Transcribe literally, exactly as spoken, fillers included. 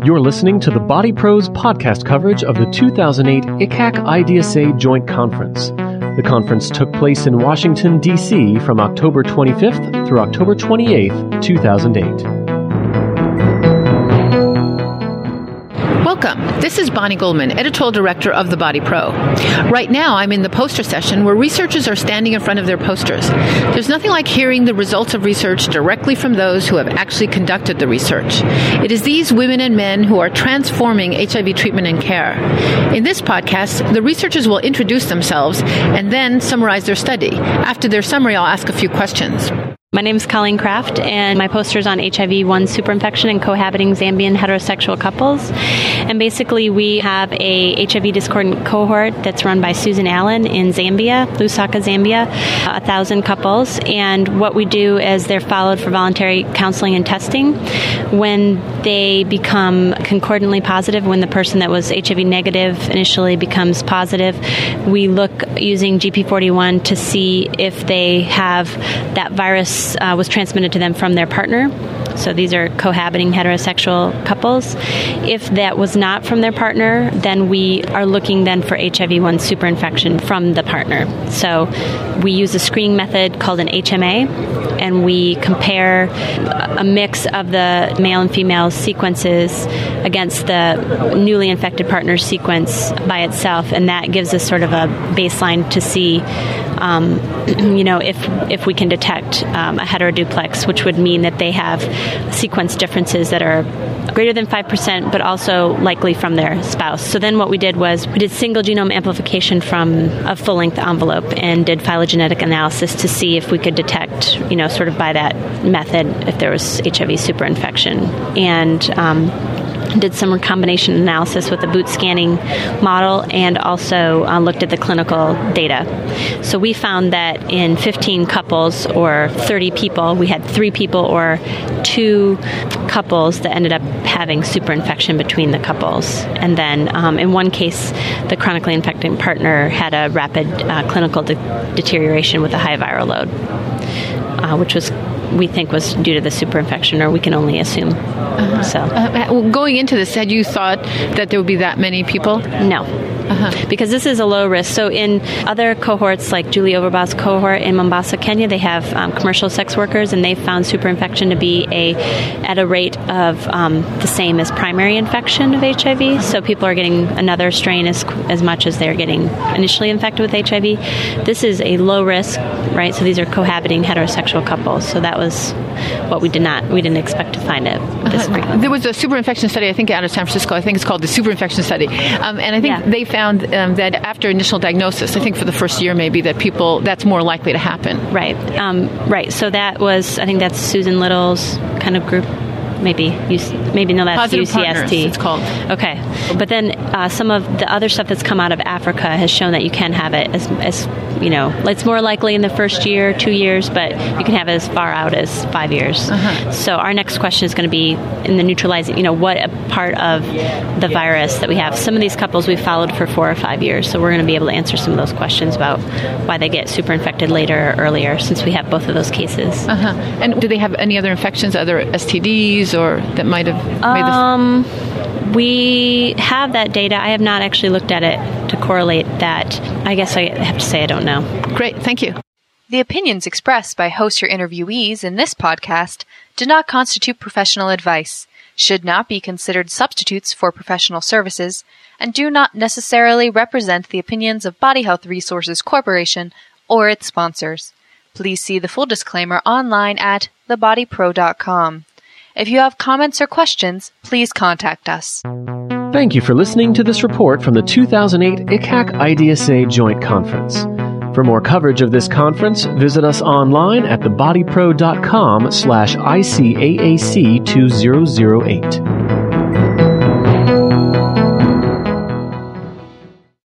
You're listening to the Body Pros podcast coverage of the two thousand eight I C A C I D S A Joint Conference. The conference took place in Washington, D C from October twenty-fifth through October twenty-eighth, two thousand eight. Welcome. This is Bonnie Goldman, Editorial Director of The Body Pro. Right now, I'm in the poster session where researchers are standing in front of their posters. There's nothing like hearing the results of research directly from those who have actually conducted the research. It is these women and men who are transforming H I V treatment and care. In this podcast, the researchers will introduce themselves and then summarize their study. After their summary, I'll ask a few questions. My name is Colleen Kraft, and my poster is on H I V one superinfection in cohabiting Zambian heterosexual couples. And basically, we have a H I V discordant cohort that's run by Susan Allen in Zambia, Lusaka, Zambia, a thousand couples. And what we do is they're followed for voluntary counseling and testing. When they become concordantly positive, when the person that was H I V negative initially becomes positive, we look using G P forty-one to see if they have that virus Uh, was transmitted to them from their partner. So these are cohabiting heterosexual couples. If that was not from their partner, then we are looking then for H I V one superinfection from the partner. So we use a screening method called an H M A, and we compare a mix of the male and female sequences against the newly infected partner sequence by itself, and that gives us sort of a baseline to see Um, you know, if if we can detect um, a heteroduplex, which would mean that they have sequence differences that are greater than five percent, but also likely from their spouse. So then what we did was we did single genome amplification from a full-length envelope and did phylogenetic analysis to see if we could detect, you know, sort of by that method, if there was H I V superinfection. And um did some recombination analysis with the boot scanning model, and also uh, looked at the clinical data. So we found that in fifteen couples or thirty people, we had three people or two couples that ended up having superinfection between the couples. And then um, in one case, the chronically infected partner had a rapid uh, clinical de- deterioration with a high viral load, uh, which was we think was due to the superinfection, or we can only assume. Uh-huh. So, uh, well, going into this, had you thought that there would be that many people? No. Uh-huh. Because this is a low risk. So in other cohorts, like Julie Overbaugh's cohort in Mombasa, Kenya, they have um, commercial sex workers, and they've found superinfection to be a at a rate of um, the same as primary infection of H I V. So people are getting another strain as as much as they're getting initially infected with H I V. This is a low risk, right? So these are cohabiting heterosexual couples. So that was what we did not, we didn't expect to find it. This uh, there was a superinfection study, I think, out of San Francisco. I think it's called the superinfection study. Um, and I think yeah. they found um, that after initial diagnosis, I think for the first year maybe, that people, that's more likely to happen. Right. Um, right. So that was, I think that's Susan Little's kind of group. Maybe, maybe no, that's Positive U C S T. Partners, it's called. Okay. But then uh, some of the other stuff that's come out of Africa has shown that you can have it as, as, you know, it's more likely in the first year, two years, but you can have it as far out as five years. Uh-huh. So our next question is going to be in the neutralizing, you know, what a part of the virus that we have. Some of these couples we followed for four or five years, so we're going to be able to answer some of those questions about why they get superinfected later or earlier, since we have both of those cases. Uh-huh. And do they have any other infections, other S T Ds, or that might have made this? Um, we have that data. I have not actually looked at it to correlate that. I guess I have to say I don't know. Great, thank you. The opinions expressed by host or interviewees in this podcast do not constitute professional advice, should not be considered substitutes for professional services, and do not necessarily represent the opinions of Body Health Resources Corporation or its sponsors. Please see the full disclaimer online at the body pro dot com. If you have comments or questions, please contact us. Thank you for listening to this report from the two thousand eight I C A C I D S A Joint Conference. For more coverage of this conference, visit us online at the body pro dot com slash I C A A C two thousand eight.